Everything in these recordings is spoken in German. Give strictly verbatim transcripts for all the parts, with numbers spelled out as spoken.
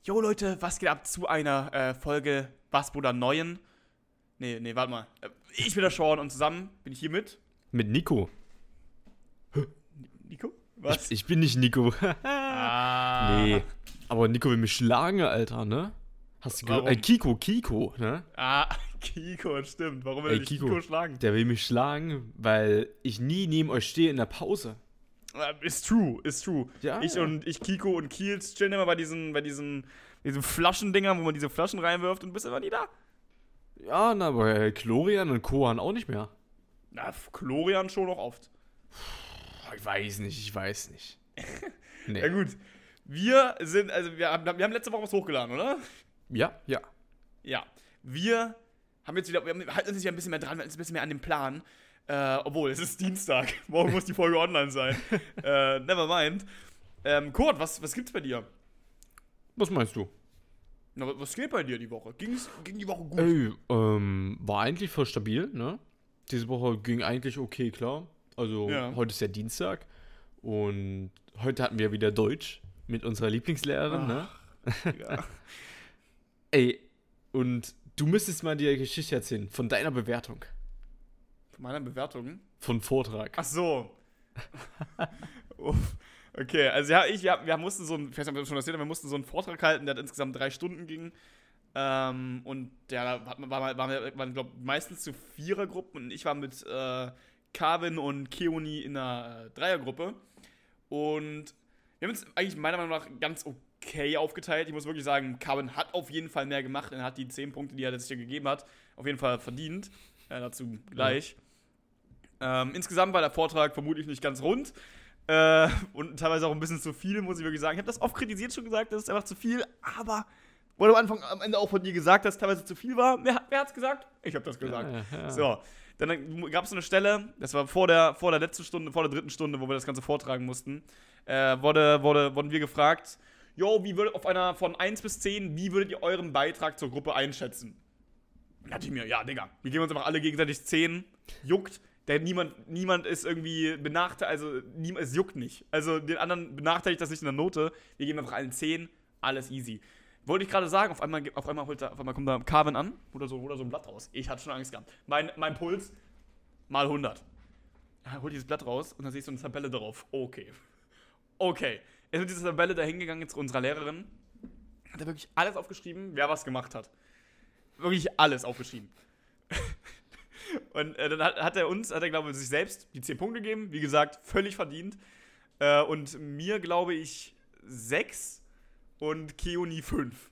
Jo Leute, was geht ab zu einer äh, Folge Was Bruder Neuen? Nee, nee, warte mal. Ich bin der Sean und zusammen bin ich hier mit... Mit Nico. Nico? Was? Ich, ich bin nicht Nico. ah. Nee. Aber Nico will mich schlagen, Alter, ne? Hast du gehört? Warum? Äh, Kiko, Kiko, ne? Ah, Kiko, stimmt. Warum will er Ey, dich Kiko, Kiko schlagen? Der will mich schlagen, weil ich nie neben euch stehe in der Pause. Ist true, ist true. Ja, ich ja. und ich, Kiko und Kiels chillen immer bei diesen, bei diesen, diesen Flaschendingern, wo man diese Flaschen reinwirft und bist immer nie da. Ja, na, aber Chlorian und Kohan auch nicht mehr. Na, Chlorian schon noch oft. Ich weiß nicht, ich weiß nicht. Nee. Ja gut, wir sind, also wir haben, wir haben letzte Woche was hochgeladen, oder? Ja, ja. Ja. Wir haben jetzt wieder, wir halten uns ja ein bisschen mehr dran, wir halten uns ein bisschen mehr an den Plan. Äh, obwohl, es ist Dienstag. Morgen muss die Folge online sein. äh, never mind. Ähm, Kurt, was, was gibt's bei dir? Was meinst du? Na, was geht bei dir die Woche? Ging's, ging die Woche gut? Ey, ähm, war eigentlich voll stabil, ne? Diese Woche ging eigentlich okay, klar. Also, Ja. heute ist ja Dienstag und heute hatten wir wieder Deutsch mit unserer Lieblingslehrerin, ne? Ja. Ey, und du müsstest mal die Geschichte erzählen von deiner Bewertung, Von meiner Bewertung? von Vortrag. Ach so. Uff. Okay, also ja, ich, wir, wir mussten so einen, vielleicht haben wir das schon erzählt, aber wir mussten so einen Vortrag halten, der hat insgesamt drei Stunden ging. Ähm, und ja, da hat man- war, war, waren wir, waren, glaube meistens zu Vierergruppen und ich war mit äh, Carvin und Keoni in einer äh, Dreiergruppe. Und wir haben uns eigentlich meiner Meinung nach ganz okay aufgeteilt. Ich muss wirklich sagen, Carvin hat auf jeden Fall mehr gemacht. Er hat die zehn Punkte, die er sich hier gegeben hat, auf jeden Fall verdient. Äh, dazu gleich. Ähm, insgesamt war der Vortrag vermutlich nicht ganz rund. Äh, und teilweise auch ein bisschen zu viel, muss ich wirklich sagen. Ich habe das oft kritisiert schon gesagt, das ist einfach zu viel, aber wurde am Anfang, am Ende auch von dir gesagt, dass es teilweise zu viel war. Wer, wer hat's gesagt? Ich habe das gesagt. Ja, ja. So, dann gab es so eine Stelle, das war vor der, vor der letzten Stunde, vor der dritten Stunde, wo wir das Ganze vortragen mussten, äh, wurde, wurde, wurden wir gefragt, jo, wie würdet auf einer von eins bis zehn, wie würdet ihr euren Beitrag zur Gruppe einschätzen? Da dachte ich mir, ja, Digga, wir geben uns einfach alle gegenseitig zehn, juckt. Denn niemand, niemand ist irgendwie benachteiligt, also niemand, es juckt nicht. Also den anderen benachteiligt das nicht in der Note. Wir geben einfach allen zehn, alles easy. Wollte ich gerade sagen, auf einmal, auf einmal, holt da, auf einmal kommt da Carvin an, oder so, oder so ein Blatt raus. Ich hatte schon Angst gehabt. Mein, mein Puls mal hundert. Er holt dieses Blatt raus und dann siehst du eine Tabelle drauf. Okay. Okay. Er ist mit dieser Tabelle da hingegangen zu unserer Lehrerin. Hat er wirklich alles aufgeschrieben, wer was gemacht hat. Wirklich alles aufgeschrieben. Und äh, dann hat, hat er uns, hat er glaube ich sich selbst die zehn Punkte gegeben, wie gesagt, völlig verdient. Äh, und mir glaube ich sechs und Keoni fünf.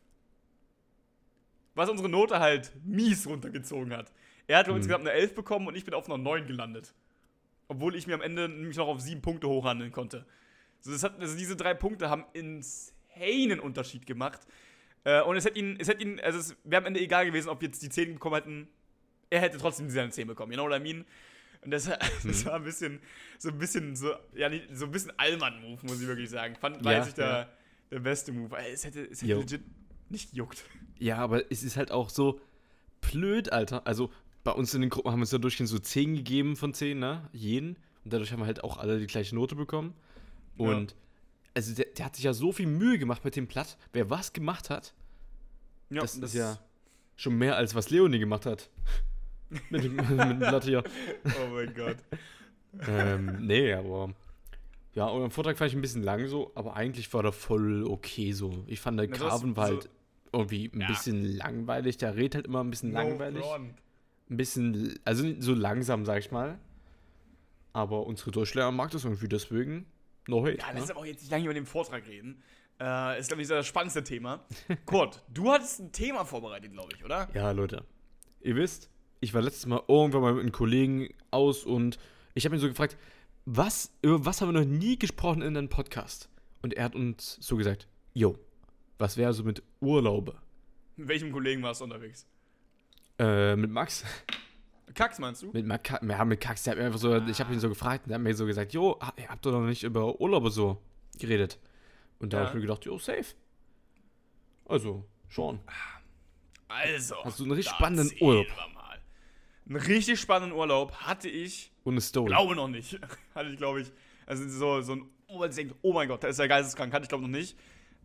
Was unsere Note halt mies runtergezogen hat. Er hat mhm. insgesamt eine elf bekommen und ich bin auf einer neun gelandet. Obwohl ich mir am Ende nämlich noch auf sieben Punkte hochhandeln konnte. Also, das hat, also diese drei Punkte haben insanen Unterschied gemacht. Äh, und es hätte ihn, es hätte ihn, also es wäre am Ende egal gewesen, ob wir jetzt die zehn bekommen hätten. Er hätte trotzdem seine zehn bekommen, you know what I mean? Und das, das war ein bisschen, so ein bisschen, so, ja, nicht, so ein bisschen Allmann-Move, muss ich wirklich sagen. Fand, war Ja, jetzt nicht der, ja. der beste Move. Es hätte, es hätte Jo. legit nicht gejuckt. Ja, aber es ist halt auch so blöd, Alter. Also bei uns in den Gruppen haben wir uns ja durchgehend so zehn gegeben von zehn, ne? Jeden. Und dadurch haben wir halt auch alle die gleiche Note bekommen. Und Ja. also der, der hat sich ja so viel Mühe gemacht mit dem Blatt. Wer was gemacht hat, Ja, das, ist ja schon mehr als was Leonie gemacht hat. mit, dem, mit dem Blatt hier. Oh mein Gott. ähm, nee, aber ja, euren Vortrag fand ich ein bisschen lang so, aber eigentlich war der voll okay so. Ich fand, der Na, das- Carvin war so- halt irgendwie ein Ja. bisschen langweilig. Der redet halt immer ein bisschen langweilig. No front. Ein bisschen, also nicht so langsam, sag ich mal. Aber unsere Deutschlehrer mag das irgendwie, deswegen no hate. Ja, ne? lass uns aber auch jetzt nicht lange über den Vortrag reden. Äh, ist, glaube ich, das spannendste Thema. Kurt, du hattest ein Thema vorbereitet, glaube ich, oder? Ja, Leute. Ihr wisst, ich war letztes Mal irgendwann mal mit einem Kollegen aus und ich habe ihn so gefragt, was, über was haben wir noch nie gesprochen in einem Podcast? Und er hat uns so gesagt, yo, was wäre so mit Urlaube? Mit welchem Kollegen warst du unterwegs? Äh, mit Max? Kax, meinst du? Mit Max, ja, mit Max, der hat mir einfach so, ich habe ihn so gefragt und der hat mir so gesagt, jo, ihr habt doch noch nicht über Urlaube so geredet. Und da Ja. habe ich mir gedacht, jo, safe. Also, schon. Also, Hast du einen richtig da spannenden erzählen Urlaub? wir mal. Einen richtig spannenden Urlaub hatte ich, Und eine Story. glaube noch nicht. Hatte ich, glaube ich, also so, so ein, oh, man denkt, oh mein Gott, da ist ja geisteskrank, hatte ich glaube noch nicht.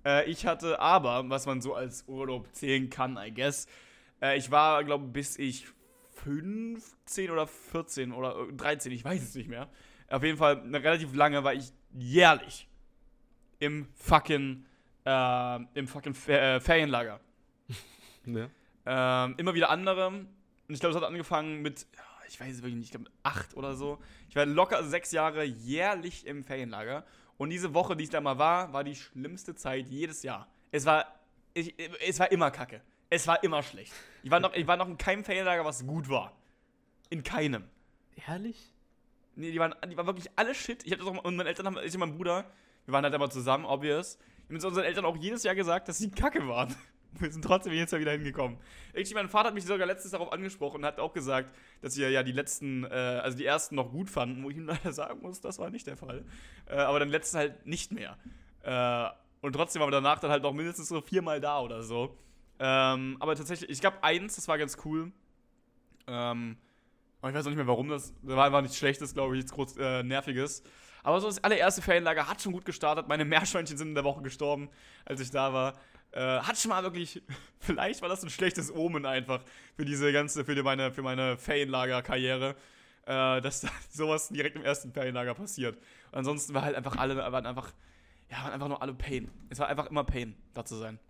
Äh, ich hatte aber, was man so als Urlaub zählen kann, I guess, äh, ich war, glaube ich, bis ich fünfzehn oder vierzehn oder dreizehn, ich weiß es nicht mehr. Auf jeden Fall, eine relativ lange war ich jährlich im fucking, äh, im fucking Fer äh, Ferienlager. Ja. Ähm, immer wieder andere. Und ich glaube, es hat angefangen mit, ich weiß es wirklich nicht, ich glaube mit acht oder so. Ich war locker sechs Jahre jährlich im Ferienlager. Und diese Woche, die ich da mal war, war die schlimmste Zeit jedes Jahr. Es war, ich, es war immer kacke. Es war immer schlecht. Ich war, noch, ich war noch in keinem Ferienlager, was gut war. In keinem. Ehrlich? Nee, die waren, die waren wirklich alle shit. Ich hab das auch, und meine Eltern haben, ich und mein Bruder, wir waren halt immer zusammen, obvious. Wir haben unseren Eltern auch jedes Jahr gesagt, dass sie kacke waren. Wir sind trotzdem jedes Jahr wieder hingekommen. Irgendwie, mein Vater hat mich sogar letztens darauf angesprochen und hat auch gesagt, dass wir ja die letzten, äh, also die ersten noch gut fanden, wo ich ihm leider sagen muss, das war nicht der Fall. Äh, aber dann letzten halt nicht mehr. Äh, und trotzdem waren wir danach dann halt noch mindestens so viermal da oder so. Ähm, aber tatsächlich, ich gab eins, das war ganz cool. Ähm, aber ich weiß auch nicht mehr, warum das, das war einfach nichts Schlechtes, glaube ich, nichts groß äh, Nerviges. Aber so das allererste Ferienlager hat schon gut gestartet. Meine Meerschweinchen sind in der Woche gestorben, als ich da war. Äh, hat schon mal wirklich, vielleicht war das ein schlechtes Omen einfach für diese ganze, für die, meine, für meine Ferienlager-Karriere, äh, dass da sowas direkt im ersten Ferienlager passiert. Und ansonsten war halt einfach alle, waren einfach, ja, waren einfach nur alle Pain. Es war einfach immer Pain, da zu sein.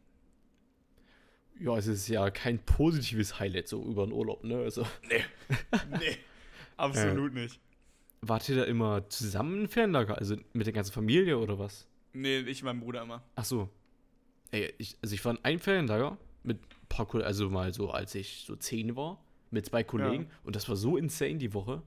Ja, es ist ja kein positives Highlight so über den Urlaub, ne? Also. Nee. Nee. Absolut äh, nicht. Wart ihr da immer zusammen im Ferienlager? Also mit der ganzen Familie oder was? Nee, ich und mein Bruder immer. Ach so. Ey, ich, also ich war in einem Ferienlager mit ein paar Kollegen, also mal so, als ich so zehn war, mit zwei Kollegen. Ja. Und das war so insane die Woche.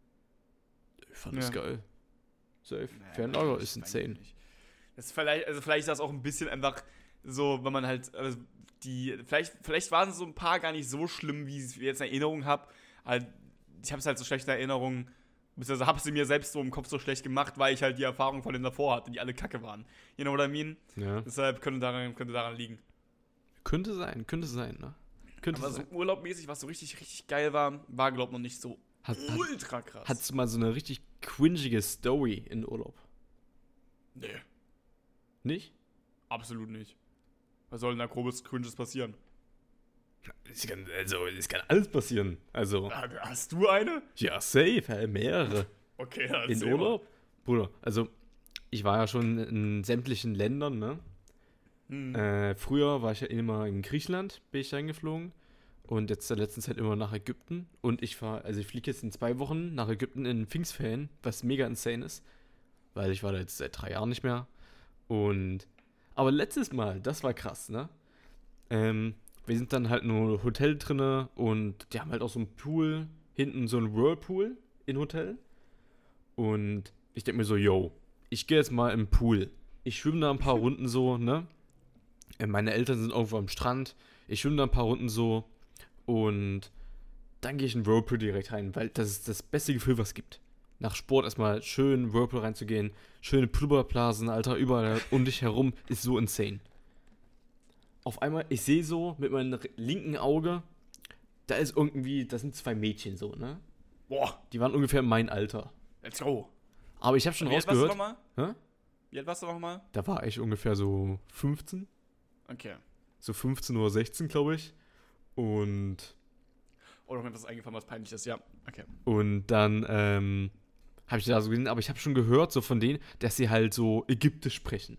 Ich fand ja. das geil. Safe. Naja, Ferienlager ist insane. Das ist vielleicht, also vielleicht ist das auch ein bisschen einfach so, wenn man halt, also die, vielleicht, vielleicht waren so ein paar gar nicht so schlimm, wie ich jetzt in Erinnerung habe. Also ich habe es halt so schlechte Erinnerungen, beziehungsweise habe sie mir selbst so im Kopf so schlecht gemacht, weil ich halt die Erfahrung von denen davor hatte, die alle kacke waren. You know what I mean? Ja. Deshalb könnte daran, könnte daran liegen. Könnte sein, könnte sein, ne? Könnte Aber sein. so urlaubmäßig, was so richtig, richtig geil war, war, glaub ich, noch nicht so hat, ultra krass. Hattest du mal so eine richtig cringige Story in Urlaub? Nee. Nicht? Absolut nicht. Was soll denn da grobes Cringes passieren? Es kann, also, es kann alles passieren. Also. Hast du eine? Ja, safe, mehrere. Okay, ja, in Urlaub? Bruder, also, ich war ja schon in sämtlichen Ländern, ne? Hm. Äh, früher war ich ja immer in Griechenland, bin ich reingeflogen. Und jetzt in der letzten Zeit immer nach Ägypten. Und ich fahre, also ich fliege jetzt in zwei Wochen nach Ägypten in Pfingstferien, was mega insane ist. Weil ich war da jetzt seit drei Jahren nicht mehr. Und, aber letztes Mal, das war krass, ne? Ähm, wir sind dann halt nur Hotel drinne und die haben halt auch so einen Pool, hinten so einen Whirlpool im Hotel. Und ich denke mir so, yo, ich gehe jetzt mal im Pool. Ich schwimme da ein paar Runden so, ne? Meine Eltern sind irgendwo am Strand. Ich schwimme da ein paar Runden so. Und dann gehe ich in den Whirlpool direkt rein, weil das ist das beste Gefühl, was es gibt. Nach Sport erstmal schön in Whirlpool reinzugehen. Schöne Blubberblasen, Alter, überall um dich herum. Ist so insane. Auf einmal, ich sehe so mit meinem linken Auge, da ist irgendwie, das sind zwei Mädchen so, ne? Boah. Die waren ungefähr mein Alter. Let's go. Aber ich habe schon wie rausgehört. Alt warst du nochmal? Hä? Wie alt warst du nochmal? Da war ich ungefähr so fünfzehn. Okay. So fünfzehn oder sechzehn, glaube ich. Und. Oh, doch mir was eingefallen, was peinlich ist, ja. Okay. Und dann, ähm, habe ich da so gesehen, aber ich habe schon gehört, so von denen, dass sie halt so Ägyptisch sprechen.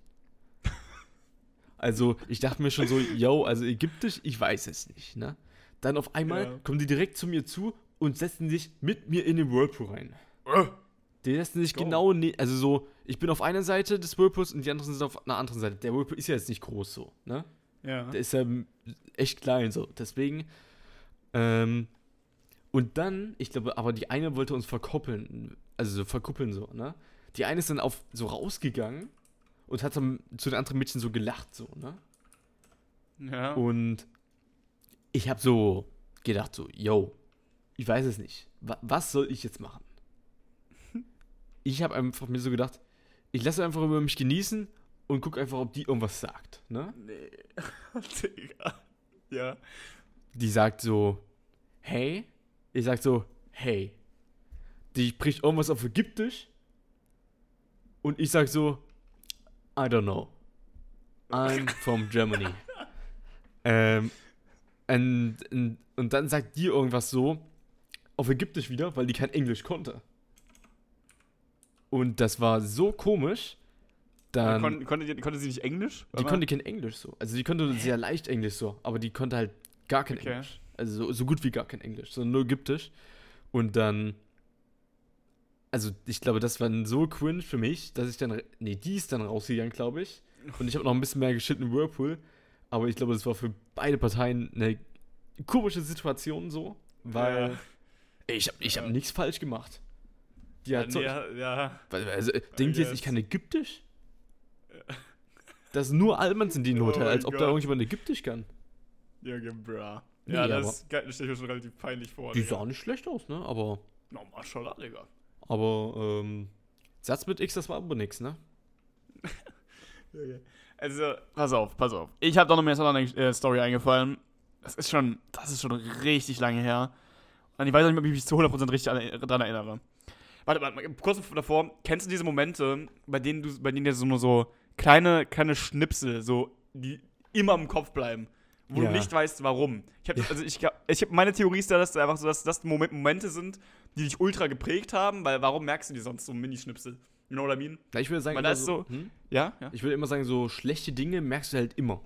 Also, ich dachte mir schon so, yo, also Ägyptisch, ich weiß es nicht, ne? Dann auf einmal ja. kommen die direkt zu mir zu und setzen sich mit mir in den Whirlpool rein. Uh, die setzen sich go. genau, ne- also so, ich bin auf einer Seite des Whirlpools und die anderen sind auf einer anderen Seite. Der Whirlpool ist ja jetzt nicht groß so, ne? Ja. Der ist ja echt klein so, deswegen, ähm, und dann, ich glaube, aber die eine wollte uns verkuppeln, also so verkuppeln so, ne? Die eine ist dann auf so rausgegangen und hat dann zu den anderen Mädchen so gelacht, so, ne? Ja. Und ich habe so gedacht, so, yo, ich weiß es nicht. Wa- was soll ich jetzt machen? Ich habe einfach mir so gedacht, ich lasse einfach über mich genießen und guck einfach, ob die irgendwas sagt, ne? Nee. Digga. Ja. Die sagt so, hey. Ich sag so, hey. Die spricht irgendwas auf Ägyptisch. Und ich sag so, I don't know. I'm from Germany. ähm, und, und, und dann sagt die irgendwas so auf Ägyptisch wieder, weil die kein Englisch konnte. Und das war so komisch. Dann Kon, konnte, konnte sie nicht Englisch? Die konnte kein Englisch so. Also die konnte sehr leicht Englisch so, aber die konnte halt gar kein Okay. Englisch. Also so, so gut wie gar kein Englisch, sondern nur Ägyptisch. Und dann, also ich glaube, das war dann so cringe für mich, dass ich dann, nee, die ist dann rausgegangen, glaube ich. Und ich habe noch ein bisschen mehr geschitten im Whirlpool. Aber ich glaube, das war für beide Parteien eine komische Situation so, weil Ja. ich habe ich hab Ja. nichts falsch gemacht. Die Ja, hat so, ja, ja. also, denkt ihr jetzt, ich guess. kann Ägyptisch? Das sind nur Almans in dem Oh Hotel, mein als ob da Gott. irgendjemand Ägyptisch kann. Junge, bra. Nee, Ja, aber- das stelle ich mir schon relativ peinlich vor. Die Digga. sah nicht schlecht aus, ne? Aber, No, Maschallah, Digga. aber, ähm, Satz mit X, das war aber nix, ne? Also, pass auf, pass auf. Ich habe da noch mehr so eine äh, Story eingefallen. Das ist schon, das ist schon richtig lange her. Und ich weiß nicht, ob ich mich zu hundert Prozent richtig an- daran erinnere. Warte, warte, mal, kurz davor, kennst du diese Momente, bei denen du, bei denen dir so nur so kleine, kleine Schnipsel, so, die immer im Kopf bleiben, wo Ja. du nicht weißt, warum? Ich hab, Ja. also ich, glaub- ich hab, meine Theorie ist da, dass, einfach so, dass das Moment, Momente sind, die dich ultra geprägt haben, weil warum merkst du dir sonst so Mini-Schnipsel? You know what I mean? Na, ich würde sagen, Weil immer das so, so- hm? Ja? Ja? Ich würde immer sagen, so schlechte Dinge merkst du halt immer.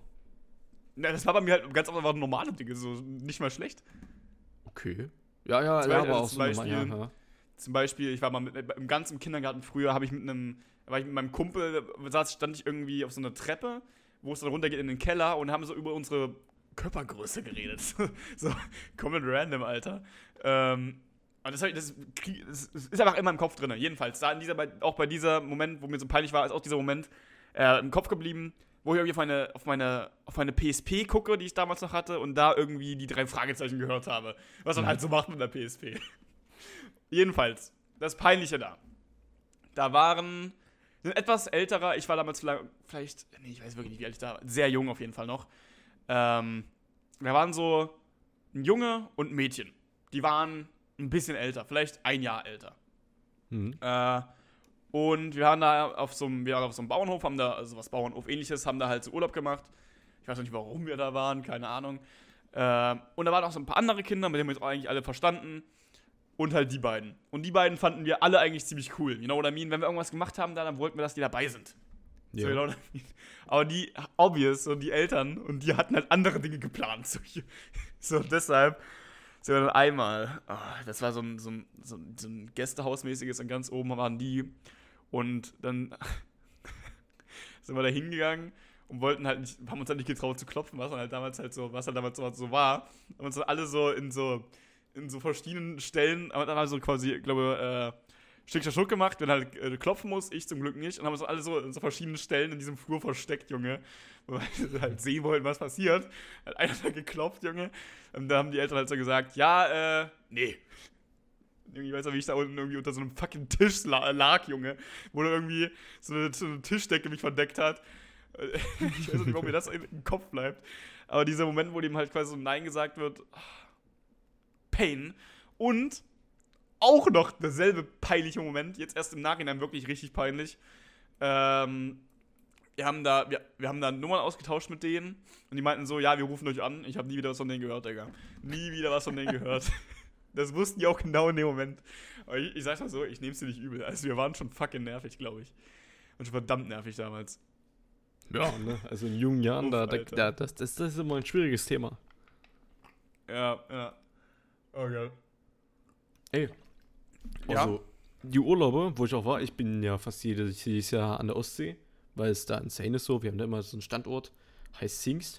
Na, das war bei mir halt ganz einfach normale Dinge, so nicht mal schlecht. Okay. Ja, ja, Zum ja, Beispiel- aber auch also so zum normal, ja, Beispiel- ja. Zum Beispiel, ich war mal mit, im ganzen Kindergarten früher, habe ich mit einem, war ich mit meinem Kumpel, saß, stand ich irgendwie auf so einer Treppe, wo es dann runtergeht in den Keller und haben so über unsere Körpergröße geredet. So, komplett random, Alter. Ähm, und das, hab ich- das, krieg- das ist einfach immer im Kopf drin. Jedenfalls, da in dieser, bei- auch bei dieser Moment, wo mir so peinlich war, ist auch dieser Moment äh, im Kopf geblieben, wo ich irgendwie auf meine, auf, meine, auf meine P S P gucke, die ich damals noch hatte, und da irgendwie die drei Fragezeichen gehört habe. Was man Mhm. halt so macht mit der P S P. Jedenfalls, das Peinliche da. Da waren ein etwas älterer, ich war damals vielleicht, vielleicht, nee, ich weiß wirklich nicht, wie alt ich da war, sehr jung auf jeden Fall noch. Ähm, da waren so ein Junge und ein Mädchen. Die waren ein bisschen älter, vielleicht ein Jahr älter. Mhm. Äh, und wir waren da auf so einem, wir waren auf so einem Bauernhof, haben da, also was Bauernhof ähnliches, haben da halt so Urlaub gemacht. Ich weiß noch nicht, warum wir da waren, keine Ahnung. Äh, und da waren auch so ein paar andere Kinder, mit denen wir uns auch eigentlich alle verstanden. Und halt die beiden. Und die beiden fanden wir alle eigentlich ziemlich cool. You know what I mean? Wenn wir irgendwas gemacht haben, da, dann wollten wir, dass die dabei sind. So, Ja. you know what I mean? Aber die, obvious, so die Eltern, und die hatten halt andere Dinge geplant. So, so deshalb sind wir dann einmal, ah, das war so ein, so, ein, so, ein, so ein Gästehausmäßiges, und ganz oben waren die. Und dann sind wir da hingegangen und wollten halt nicht, haben uns halt nicht getraut zu klopfen, was halt damals halt so, was halt damals so, so war. Haben uns dann alle so in so, in so verschiedenen Stellen, aber dann haben wir so quasi, ich glaube, äh, Stück für Stück gemacht, wenn halt äh, klopfen muss, ich zum Glück nicht. Und haben uns alle so in so verschiedenen Stellen in diesem Flur versteckt, Junge. Weil wir halt sehen wollten, was passiert. Hat einer da geklopft, Junge. Und da haben die Eltern halt so gesagt, ja, äh, nee. Ich weiß noch, wie ich da unten irgendwie unter so einem fucking Tisch la- lag, Junge. Wo da irgendwie so eine, so eine Tischdecke mich verdeckt hat. Ich weiß nicht, warum mir das im Kopf bleibt. Aber dieser Moment, wo dem halt quasi so Nein gesagt wird, Pain. Und auch noch derselbe peinliche Moment, jetzt erst im Nachhinein wirklich richtig peinlich. Ähm, wir haben da, wir, wir haben da Nummern ausgetauscht mit denen und die meinten so, ja, wir rufen euch an. Ich habe nie wieder was von denen gehört, Digga. Nie wieder was von denen gehört. Das wussten die auch genau in dem Moment. Aber ich, ich sag's mal so, ich nehm's dir nicht übel. Also wir waren schon fucking nervig, glaube ich. Und schon verdammt nervig damals. Ja, ne? Also in jungen Jahren, Uff, da, da, Alter. da, das, das, das ist immer ein schwieriges Thema. Ja, ja. Okay. Ey. Ja? Also, die Urlaube, wo ich auch war, ich bin ja fast jedes, jedes Jahr an der Ostsee, weil es da insane ist so. Wir haben da immer so einen Standort, heißt Zingst.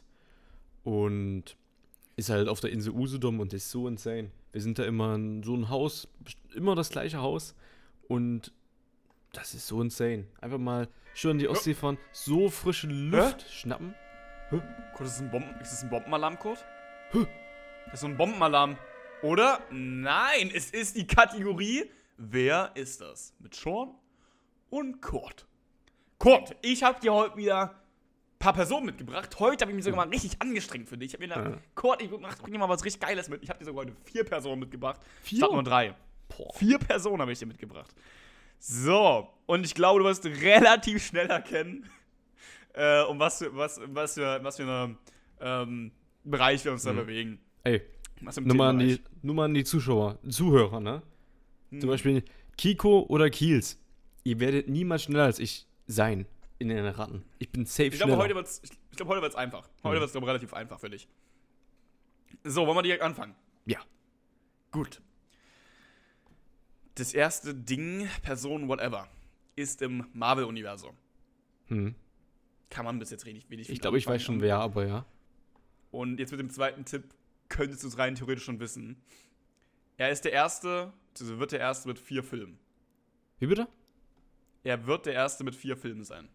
Und ist halt auf der Insel Usedom und ist so insane. Wir sind da immer in so ein Haus, immer das gleiche Haus. Und das ist so insane. Einfach mal schön in die Ostsee fahren, so frische Luft schnappen. Kurt, ist das ein Bomben, ist das ein Bombenalarm, Kurt? Das ist so ein Bombenalarm. Oder? Nein, es ist die Kategorie Wer ist das? Mit Sean und Kurt. Kurt, ich habe dir heute wieder ein paar Personen mitgebracht. Heute habe ich mich sogar mal richtig angestrengt für dich. Ich habe mir gedacht, Ja. Kurt, ich mach, bring dir mal was richtig Geiles mit. Ich habe dir sogar heute vier Personen mitgebracht. Vier? Statt nur drei. Boah. Vier Personen habe ich dir mitgebracht. So, und ich glaube, du wirst relativ schnell erkennen, äh, um was für, was, was für, was für eine, ähm, Bereich wir uns da Mhm. bewegen. Ey, Was im nur mal, an die, Themenbereich. nur mal an die Zuschauer, Zuhörer, ne? Hm. Zum Beispiel Kiko oder Kiels. Ihr werdet niemals schneller als ich sein in den Ratten. Ich bin safe Ich glaube, schneller. heute wird's, ich, ich glaube, heute wird's einfach. Heute Mhm. wird's, glaube ich, relativ einfach für dich. So, wollen wir direkt anfangen? Ja. Gut. Das erste Ding, Person, whatever, ist im Marvel-Universum. Hm. Kann man bis jetzt wenig, wenig Ich glaube, ich weiß schon wer, aber ja. Und jetzt mit dem zweiten Tipp könntest du es rein theoretisch schon wissen. Er ist der Erste, also wird der Erste mit vier Filmen. Wie bitte? Er wird der Erste mit vier Filmen sein.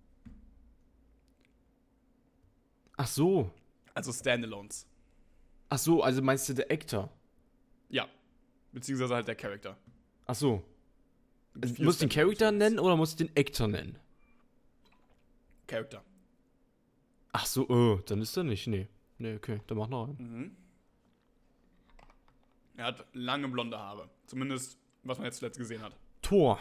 Ach so. Also Standalones. Ach so, also meinst du der Actor? Ja. Beziehungsweise halt der Charakter. Ach so. Mit vier Muss ich den Charakter Standalone-Films. nennen oder muss ich den Actor nennen? Charakter. Ach so, oh, dann ist er nicht. Nee. Nee, okay, dann mach noch einen. Mhm. Er hat lange blonde Haare. Zumindest, was man jetzt zuletzt gesehen hat. Thor.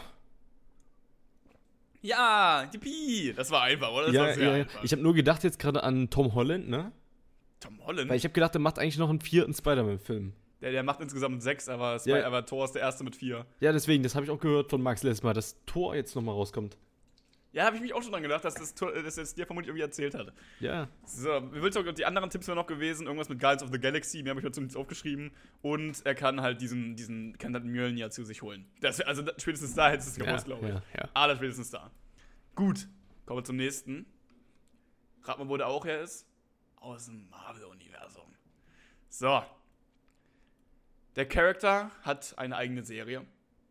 Ja, yippie! Das war einfach, oder? Das Ja, war sehr ja, ja. einfach. Ich habe nur gedacht jetzt gerade an Tom Holland, ne? Tom Holland? Weil ich habe gedacht, der macht eigentlich noch einen vierten Spider-Man-Film. Der, der macht insgesamt sechs, aber, Sp- Ja. aber Thor ist der Erste mit vier. Ja, deswegen, das habe ich auch gehört von Max letztes Mal, dass Thor jetzt nochmal rauskommt. Ja, habe ich mich auch schon dran gedacht, dass das, Thor- das jetzt dir vermutlich irgendwie erzählt hat. Ja. So, wie willst du, die anderen Tipps wären noch gewesen, irgendwas mit Guardians of the Galaxy, mir habe ich dazu nichts aufgeschrieben. Und er kann halt diesen, diesen, kann halt Mjölnir zu sich holen. Das, also da, spätestens da hättest du es gewusst, ja, glaube ich. ja, ja. Aller spätestens da. Gut, kommen wir zum nächsten. Rat mal, wo der auch her ist. Aus dem Marvel-Universum. So. Der Charakter hat eine eigene Serie.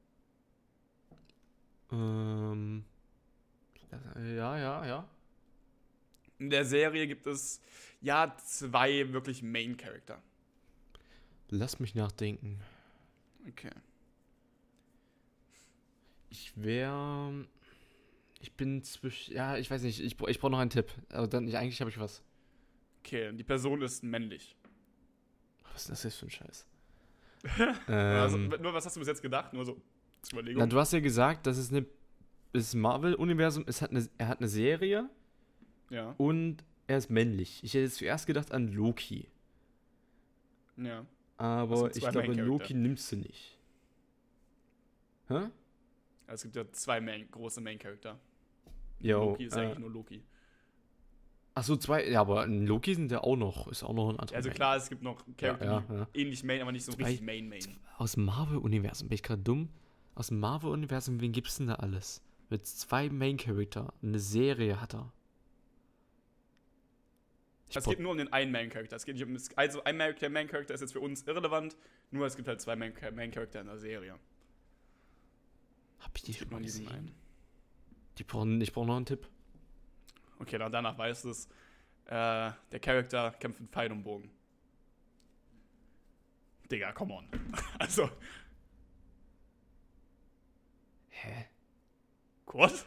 Ähm. Ja, ja, ja. In der Serie gibt es, ja, zwei wirklich Main-Charakter. Lass mich nachdenken. Okay. Ich wäre. Ich bin zwischen. Ja, ich weiß nicht, ich, bra- ich brauche noch einen Tipp. Aber dann, ja, eigentlich habe ich was. Okay, die Person ist männlich. Was ist das jetzt für ein Scheiß? Also, ähm, nur was hast du bis jetzt gedacht? Nur so zur Überlegung. na, du hast ja gesagt, das ist eine. Das Marvel-Universum, es hat eine, er hat eine Serie ja, und er ist männlich. Ich hätte jetzt zuerst gedacht an Loki. ja. Aber Das sind ich zwei glaube, Main-Charakter. Loki nimmst du nicht. Hä? Also, es gibt ja zwei Main, große Main-Charakter. Jo, Loki ist äh, eigentlich nur Loki. Ach so, zwei. Ja, aber in Loki sind ja auch noch. Ist auch noch ein anderer. Also Main. klar, es gibt noch Charakter, Ja, die ja, ja. ähnlich Main, aber nicht so Zwei- richtig Main-Main. Aus dem Marvel-Universum. Bin ich gerade dumm? Aus dem Marvel-Universum, wen gibt's denn da alles? Mit zwei Main-Charakter. Eine Serie hat er. Ich Es brauch- geht nur um den einen Main-Charakter. Es geht nicht um. Also, ein Main- der Main-Charakter ist jetzt für uns irrelevant, nur es gibt halt zwei Main- Main-Charakter in der Serie. Hab ich die Es schon gibt mal nur diesen gesehen? einen. Die brauchen, ich brauche noch einen Tipp. Okay, dann danach weißt du es. Äh, der Charakter kämpft mit Pfeil und Bogen. Digga, come on. Also, Hä? what?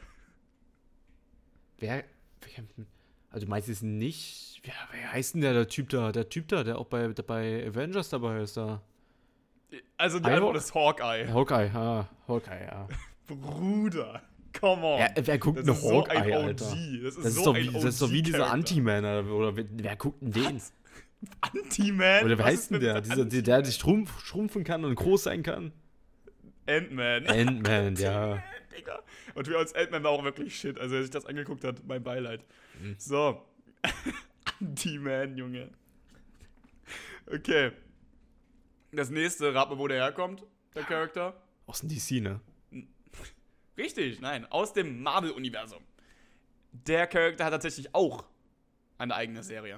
Wer, wer kämpft denn? Also du meinst jetzt nicht. Wer, wer heißt denn der, der Typ da? Der Typ da, der auch bei, der bei Avengers dabei ist da. Also, die Iron- Antwort ist Hawkeye. Hawkeye, ja. Hawkeye, ja. Bruder, come on. Ja, wer guckt das denn ist so ein Hawkeye, O G. Alter? Das ist, Das ist, so doch ein wie, das ist doch wie dieser O G-Charakter. Anti-Man, oder, oder wer, wer guckt denn den? Was? Anti-Man? Oder wer Was heißt ist denn mit der? Dieser, der, der sich schrumpf, schrumpfen kann und groß sein kann? Ant-Man. Ant-Man, ja. Ant-Man, Digga. Und für uns Ant-Man war auch wirklich shit. Also, wer sich das angeguckt hat, mein Beileid. Mhm. So. Anti-Man, Junge. Okay. Das nächste, rat mal, wo der herkommt, der Charakter. Aus dem D C, ne? Richtig, nein, aus dem Marvel-Universum. Der Charakter hat tatsächlich auch eine eigene Serie.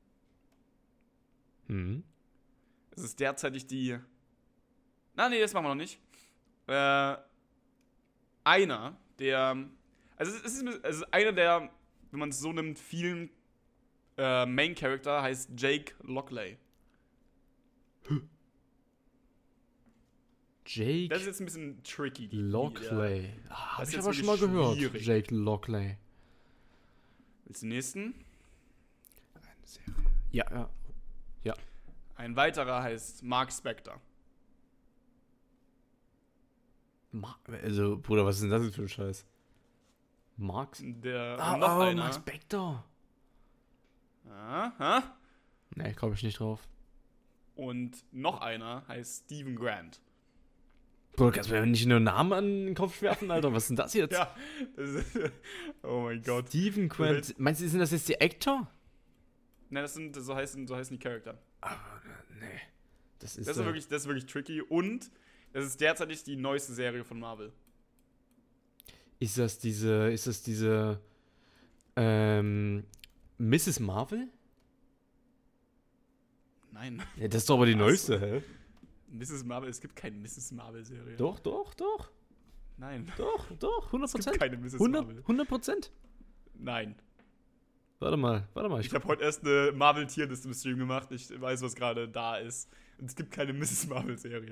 Mhm. Es ist derzeitig die. Na, nee, das machen wir noch nicht. Äh, einer der. Also, es ist, es ist einer der, wenn man es so nimmt, vielen äh, Main-Character heißt Jake Lockley. Jake Das ist jetzt ein bisschen tricky. Die, Lockley. Die, Ah, Das hab ist ich jetzt aber schon mal wirklich gehört. schwierig. Jake Lockley. Willst du den nächsten? Ja, ja. Ein weiterer heißt Mark Spector. Ma also, Bruder, was ist denn das jetzt für ein Scheiß? Marx? Der, Ah, und noch oh, einer. Max Bector. Aha. Nee, komme ich nicht drauf. Und noch einer heißt Stephen Grant. Bro, kannst du mir nicht nur einen Namen an den Kopf werfen, Alter? Was ist denn das jetzt? Ja, das ist, oh mein Gott. Stephen Grant. Meinst du, sind das jetzt die Actor? Nein, das sind, so heißen, so heißen die Charakter. Aber, nee. Das ist, Das ist, wirklich, das ist wirklich tricky. Und das ist derzeitig die neueste Serie von Marvel. Ist das diese, ist das diese, ähm, Misses Marvel? Nein. Ja, das ist doch aber die Was? neueste, hä? Misses Marvel, es gibt keine Misses Marvel-Serie. Doch, doch, doch. Nein. Doch, doch, hundert Es gibt Prozent. keine Misses hundert, Marvel. hundert Prozent. Nein. Warte mal, warte mal. Ich habe heute erst eine Marvel-Tierliste im Stream gemacht. Ich weiß, was gerade da ist. Und es gibt keine Misses Marvel-Serie.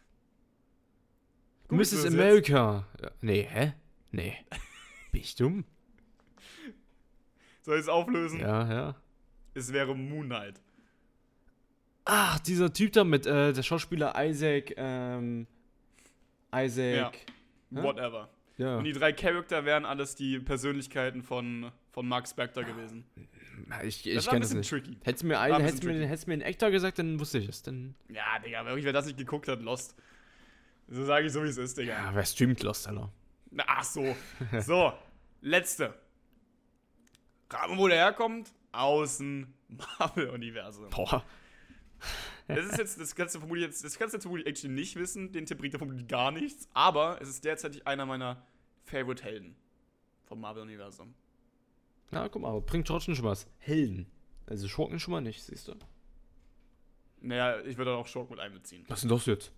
Gut, Misses so ist America. Ja, nee, hä? Nee. Bin ich dumm? Soll ich es auflösen? Ja, ja. Es wäre Moon Knight. Ach, dieser Typ da mit, äh, der Schauspieler Isaac, ähm, Isaac. Hä? Whatever. Ja. Und die drei Charakter wären alles die Persönlichkeiten von, von Max Spector gewesen. Ich, Das ich war ein kenne das bisschen nicht. tricky. Hättest du mir, War ein einen, bisschen hättest mir, tricky. hättest mir einen Actor gesagt, dann wusste ich es. Dann, Ja, Digga, wirklich, wer das nicht geguckt hat, Lost. So sage ich so, wie es ist, Digga. ja, wer streamt Lost, Alter? Na, ach so. So, letzte. Rahmen, wo der herkommt? Aus dem Marvel-Universum. Boah. Das ist jetzt, das kannst du vermutlich jetzt, das kannst du jetzt vermutlich actually nicht wissen. Den Tipp bringt dir vermutlich gar nichts. Aber es ist derzeitig einer meiner Favorite-Helden vom Marvel-Universum. Na, guck mal, aber bringt trotzdem schon was. Helden. Also Schurken schon mal nicht, siehst du. Naja, ich würde auch Schurk mit einbeziehen. Was denn das jetzt?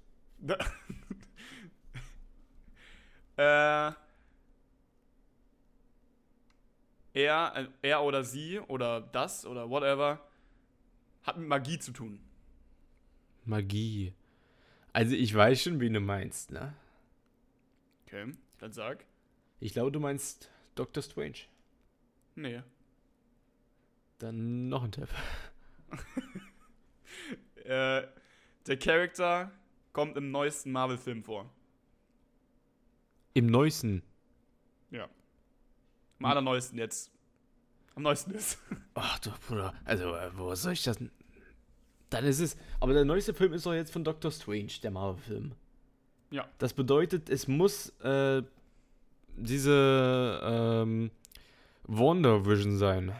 äh, er, er oder sie oder das oder whatever hat mit Magie zu tun. Magie. Also ich weiß schon, wen du meinst, ne? Okay, dann sag. Ich glaube, du meinst Doctor Strange. Nee. Dann noch ein Tipp. äh, der Charakter kommt im neuesten Marvel-Film vor. Im neuesten. Ja. Am allerneuesten jetzt. Am neuesten ist. Ach du Bruder, also äh, wo soll ich das denn? Dann ist es, aber der neueste Film ist doch jetzt von Doctor Strange, der Marvel-Film. Ja. Das bedeutet, es muss äh, diese ähm, WandaVision sein.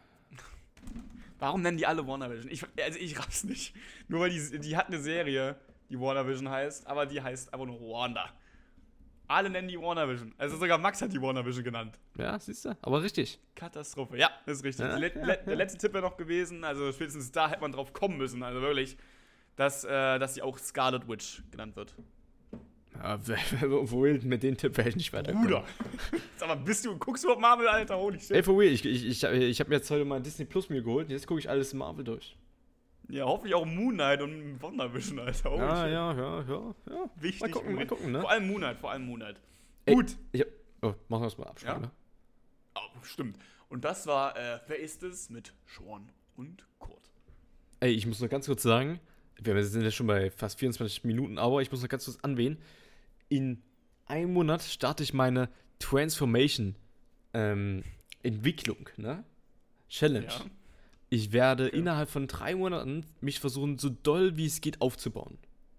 Warum nennen die alle WandaVision? Ich, also ich raff's nicht. Nur weil die, die hat eine Serie, die WandaVision heißt, aber die heißt einfach nur Wanda. Alle nennen die WandaVision. Also sogar Max hat die WandaVision genannt. Ja, siehst du? Aber richtig. Katastrophe. Ja, das ist richtig. Ja, Le ja, le ja. Der letzte Tipp wäre noch gewesen, also spätestens da hätte man drauf kommen müssen, also wirklich, dass, äh, dass sie auch Scarlet Witch genannt wird. Ja, wohl, mit dem Tipp wäre ich nicht weitergekommen. Bruder. Sag mal, bist du, guckst du auf Marvel, Alter? Holy shit. Ey, for real, ich, ich, ich, ich habe mir jetzt heute mal Disney Plus mir geholt. Jetzt gucke ich alles Marvel durch. Ja, hoffentlich auch Moon Knight und WandaVision, Alter. Holy Ja, shit. ja, ja, ja, ja. Wichtig. Mal gucken, mal gucken, ne? Vor allem Moon Knight, vor allem Moon Knight. Ey, Gut. Ich hab, oh, machen wir das mal abspielen, Ja. ne? Oh, stimmt. Und das war, äh, wer ist es? Mit Sean und Kurt. Ey, ich muss noch ganz kurz sagen, wir sind ja schon bei fast vierundzwanzig Minuten, aber ich muss noch ganz kurz anwählen. In einem Monat starte ich meine Transformation ähm, Entwicklung, ne? Challenge. Ja. Ich werde Okay. innerhalb von drei Monaten mich versuchen, so doll wie es geht aufzubauen.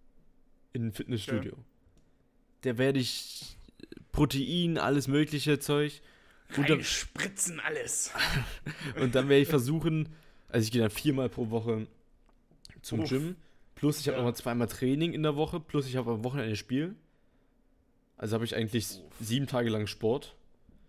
In einem Fitnessstudio. Okay. Da werde ich Protein, alles mögliche Zeug. Und dann, Spritzen alles. und dann werde ich versuchen, also ich gehe dann viermal pro Woche zum Uff. Gym. Plus ich habe Ja. nochmal zweimal Training in der Woche. Plus ich habe am Wochenende Spiel. Also habe ich eigentlich Uff. sieben Tage lang Sport.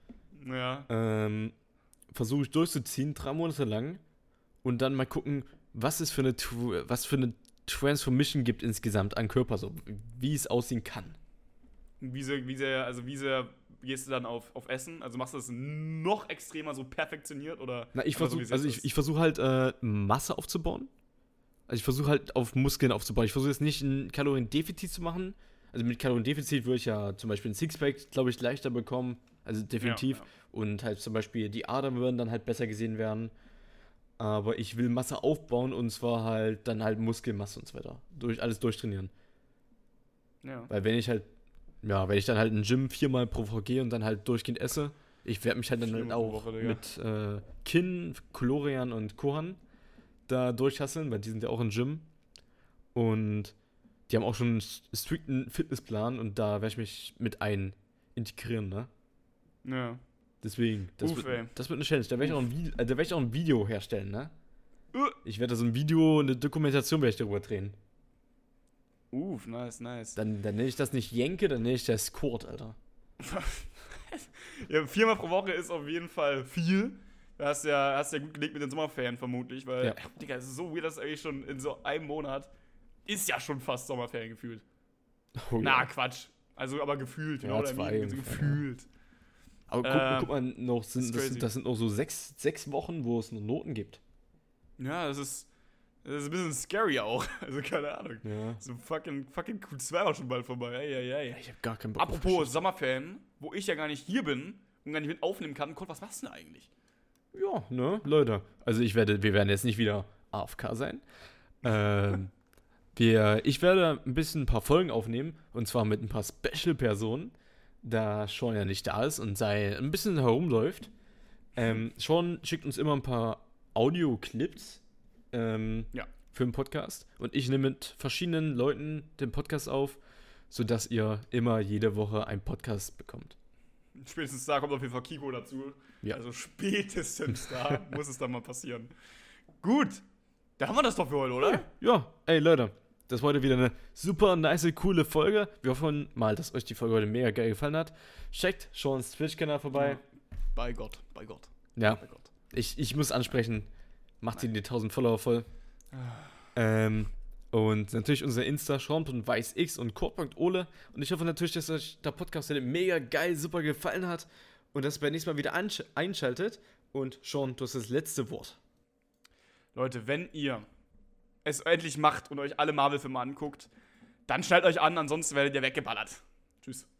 Ja. Ähm, Versuche ich durchzuziehen, drei Monate lang. Und dann mal gucken, was es für eine, Tw- was für eine Transformation gibt insgesamt an Körper, so wie es aussehen kann. Wie sehr, wie sehr, also wie sehr gehst du dann auf, auf Essen? Also machst du das noch extremer so perfektioniert oder? Na, ich einfach so, versuche wie es also jetzt ich, ist? ich versuche halt äh, Masse aufzubauen. Also ich versuche halt auf Muskeln aufzubauen. Ich versuche jetzt nicht ein Kaloriendefizit zu machen. Also mit Kaloriendefizit würde ich ja zum Beispiel ein Sixpack, glaube ich, leichter bekommen. Also definitiv. Ja, ja. Und halt zum Beispiel die Adern würden dann halt besser gesehen werden. Aber ich will Masse aufbauen und zwar halt dann halt Muskelmasse und so weiter. Durch, alles durchtrainieren. Ja. Weil wenn ich halt, ja, wenn ich dann halt in den Gym viermal pro Woche gehe und dann halt durchgehend esse, Ich werde mich halt dann Schlimme halt auch Woche, Digga. mit äh, Kin, Kolorian und Kohan da durchhasseln, weil die sind ja auch im Gym. Und die haben auch schon einen strikten Fitnessplan und da werde ich mich mit ein integrieren, ne? Ja. Deswegen, das, Uff, ey. wird, das wird eine Challenge. Da werde ich, auch ein Video- äh, da werd ich auch ein Video herstellen, ne? Uh. Ich werde da so ein Video, eine Dokumentation werde ich darüber drehen. Uff, nice, nice. Dann, dann nenne ich das nicht Jenke, dann nenne ich das Kurt, Alter. Ja, viermal pro Woche ist auf jeden Fall viel. Da hast du ja, hast ja gut gelegt mit den Sommerferien vermutlich, weil, Ja. Digga, es ist so weird, dass eigentlich schon in so einem Monat ist ja schon fast Sommerferien gefühlt. Oh, Na, ja. Quatsch. Also, aber gefühlt, Ja, you know what I zwei mean? ungefähr, Gefühlt. Aber guck, Ähm, guck mal, noch sind, ist das, crazy. sind, das sind noch so sechs, sechs Wochen, wo es noch Noten gibt. Ja, das ist, das ist ein bisschen scary auch. Also, keine Ahnung. Ja. So fucking, fucking Q zwei auch schon bald vorbei. Ey, ey, ey. Ich habe gar keinen Bock auf Apropos Sommerferien, wo ich ja gar nicht hier bin und gar nicht mit aufnehmen kann. Kurt, was machst du denn eigentlich? Ja, ne, Leute. Also ich werde, wir werden jetzt nicht wieder A F K sein. Ähm, wir, ich werde ein bisschen ein paar Folgen aufnehmen und zwar mit ein paar Special-Personen, da Sean ja nicht da ist und sei ein bisschen herumläuft. Ähm, Sean schickt uns immer ein paar Audio-Clips ähm, Ja. für den Podcast und ich nehme mit verschiedenen Leuten den Podcast auf, sodass ihr immer jede Woche einen Podcast bekommt. Spätestens da kommt auf jeden Fall Kiko dazu. Ja. Also spätestens da muss es dann mal passieren. Gut, da haben wir das doch für heute, oder? Ja, ey Leute, das war heute wieder eine super nice, coole Folge. Wir hoffen mal, dass euch die Folge heute mega geil gefallen hat. Checkt Sean's Twitch-Kanal vorbei. Bei Gott, bei Gott, Ja, bei Gott. ich, ich muss ansprechen, macht ihn die tausend Follower voll. Ähm, und natürlich unser Insta, Sean.weißx und Kurt.ole. Und ich hoffe natürlich, dass euch der Podcast heute mega geil, super gefallen hat. Und dass ihr beim nächsten Mal wieder ansch- einschaltet. Und Sean, du hast das letzte Wort. Leute, wenn ihr es endlich macht und euch alle Marvel-Filme anguckt, dann schnallt euch an, ansonsten werdet ihr weggeballert. Tschüss.